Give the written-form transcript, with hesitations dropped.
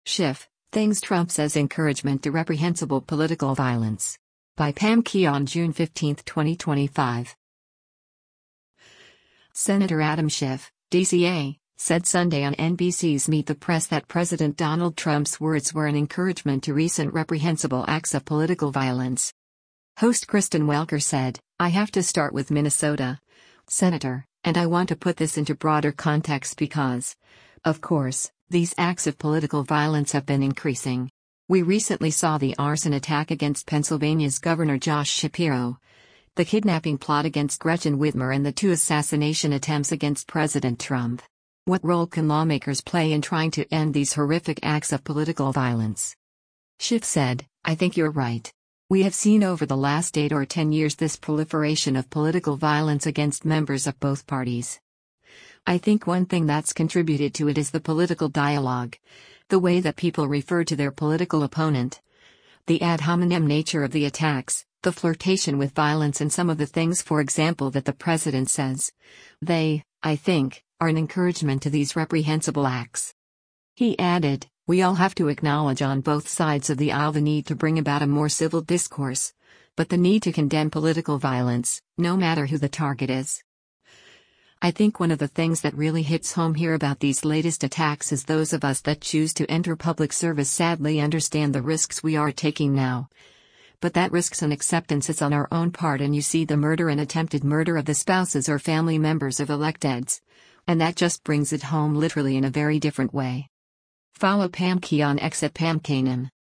Schiff, Things Trump Says Encouragement to Reprehensible Political Violence. By Pam Key, June 15, 2025. Senator Adam Schiff, DCA, said Sunday on NBC's Meet the Press that President Donald Trump's words were an encouragement to recent reprehensible acts of political violence. Host Kristen Welker said, "I have to start with Minnesota, Senator, and I want to put this into broader context because, of course, these acts of political violence have been increasing. We recently saw the arson attack against Pennsylvania's Governor Josh Shapiro, the kidnapping plot against Gretchen Whitmer, and the 2 assassination attempts against President Trump. What role can lawmakers play in trying to end these horrific acts of political violence?" Schiff said, "I think you're right. We have seen over the last 8 or 10 years this proliferation of political violence against members of both parties. I think one thing that's contributed to it is the political dialogue, the way that people refer to their political opponent, the ad hominem nature of the attacks, the flirtation with violence, and some of the things, for example, that the president says. They, I think, are an encouragement to these reprehensible acts." He added, "We all have to acknowledge on both sides of the aisle the need to bring about a more civil discourse, but the need to condemn political violence, no matter who the target is. I think one of the things that really hits home here about these latest attacks is those of us that choose to enter public service sadly understand the risks we are taking now. But that risks and acceptance is on our own part, and you see the murder and attempted murder of the spouses or family members of electeds, and that just brings it home literally in a very different way." Follow Pam Key on X at Pam Kanan.